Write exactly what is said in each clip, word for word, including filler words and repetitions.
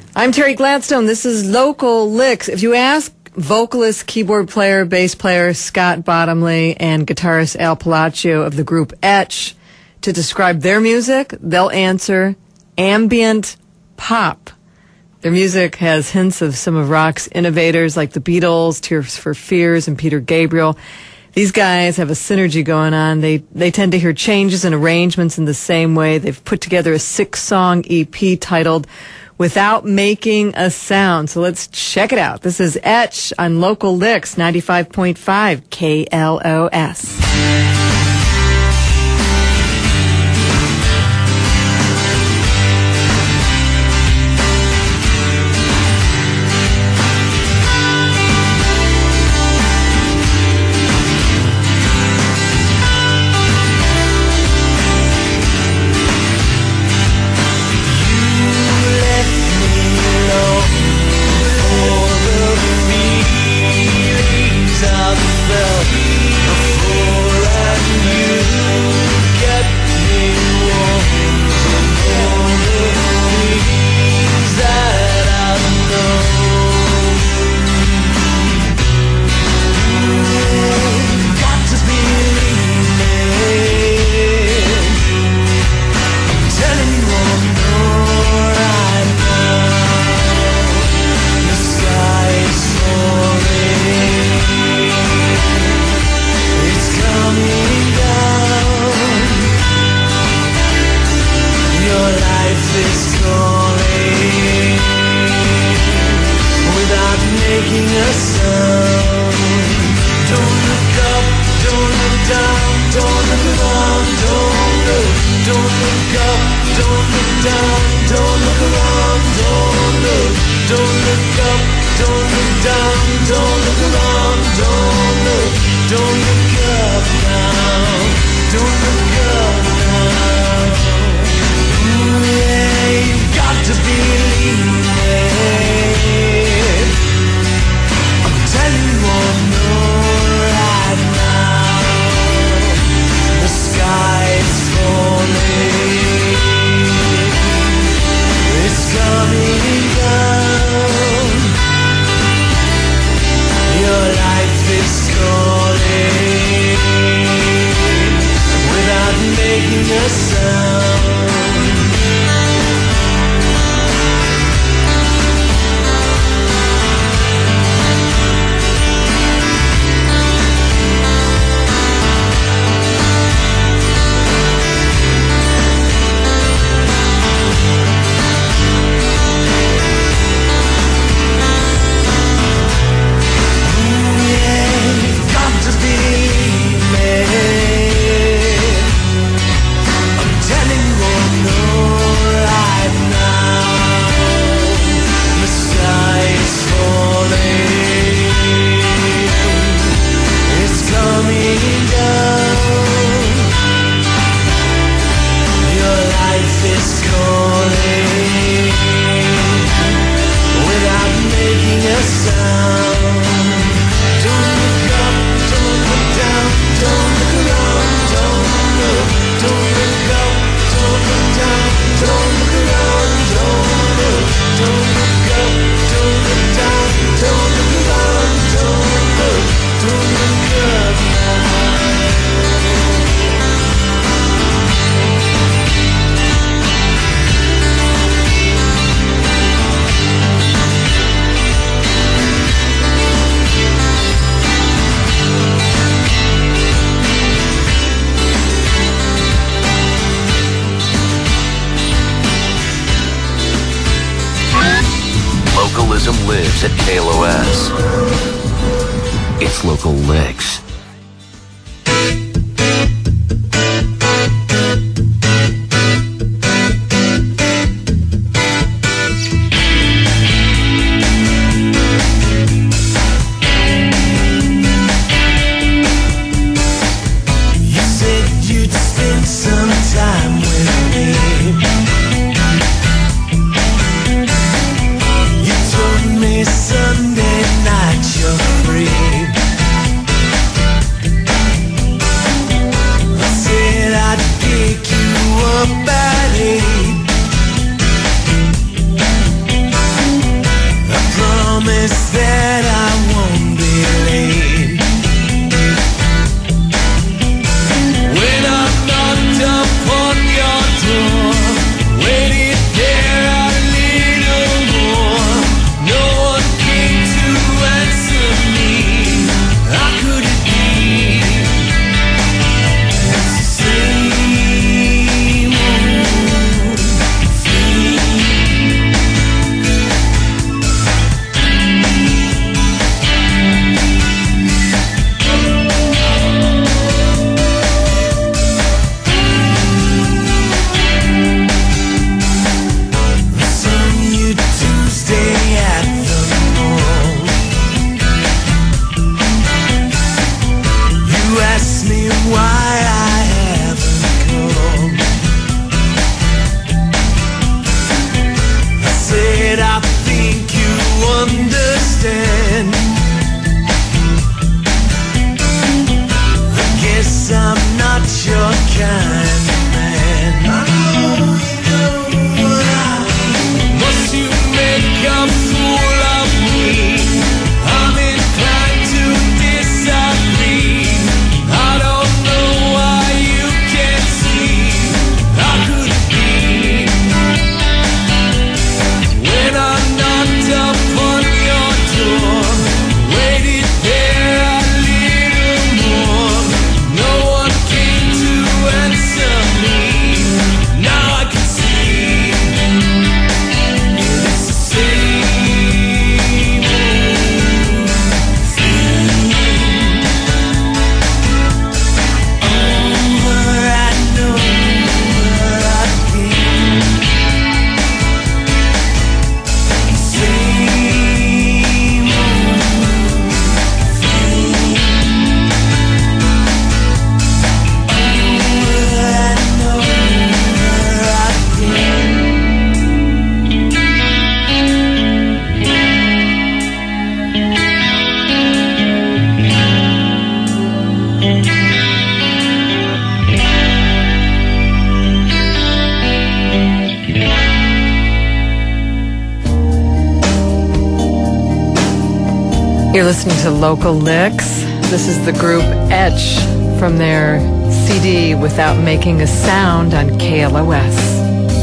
I'm Terry Gladstone. This is Local Licks. If you ask vocalist, keyboard player, bass player Scott Bottomley and guitarist Al Palacio of the group Etch to describe their music, they'll answer ambient pop. Their music has hints of some of rock's innovators like the Beatles, Tears for Fears, and Peter Gabriel. These guys have a synergy going on. They they tend to hear changes and arrangements in the same way. They've put together a six-song E P titled Without Making a Sound. So let's check it out. This is Etch on Local Licks, ninety-five point five K L O S. Lives at K L O S. It's Local Licks. You said you'd spend some time with me. Sunday night you're free. You're listening to Local Licks. This is the group Etch from their C D Without Making a Sound on K L O S.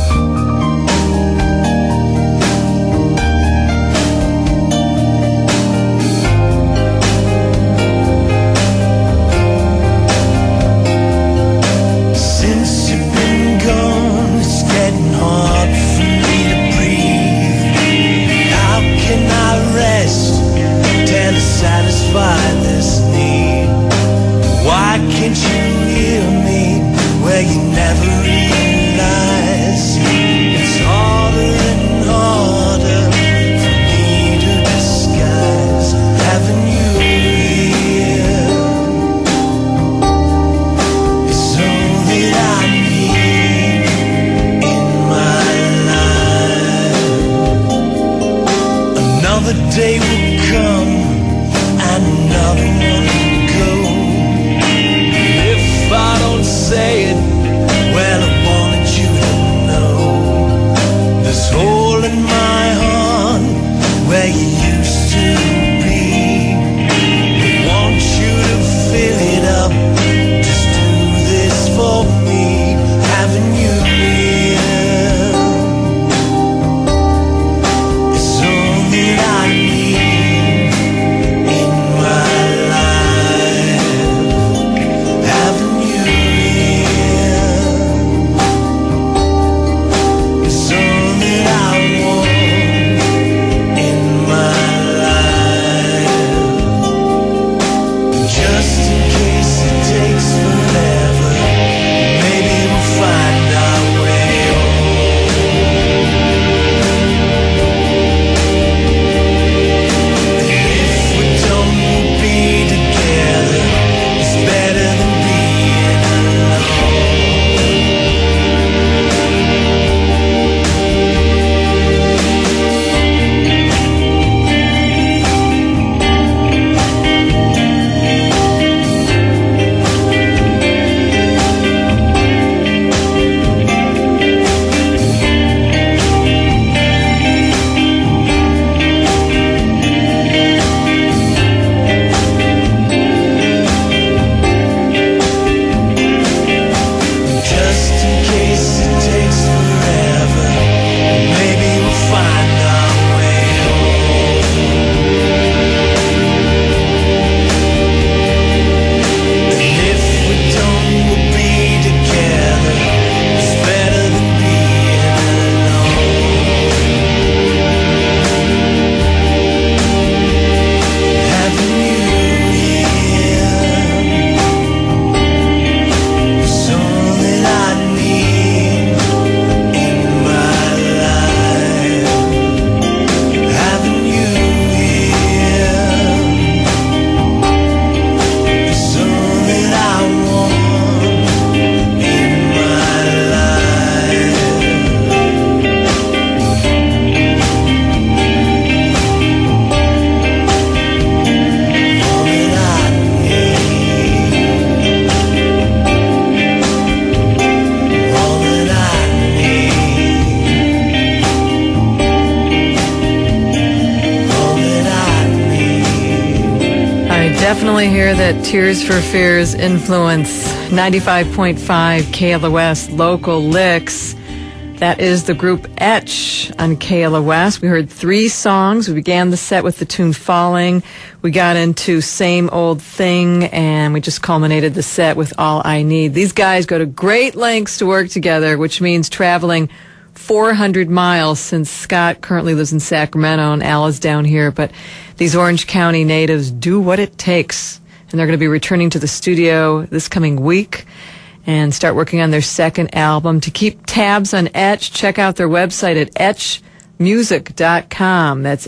Definitely hear that Tears for Fears influence. ninety-five point five K L O S Local Licks. That is the group Etch on K L O S. We heard three songs. We began the set with the tune Falling. We got into Same Old Thing, and we just culminated the set with All I Need. These guys go to great lengths to work together, which means traveling four hundred miles, since Scott currently lives in Sacramento and Al is down here. But these Orange County natives do what it takes. And they're going to be returning to the studio this coming week and start working on their second album. To keep tabs on Etch, check out their website at etch music dot com. That's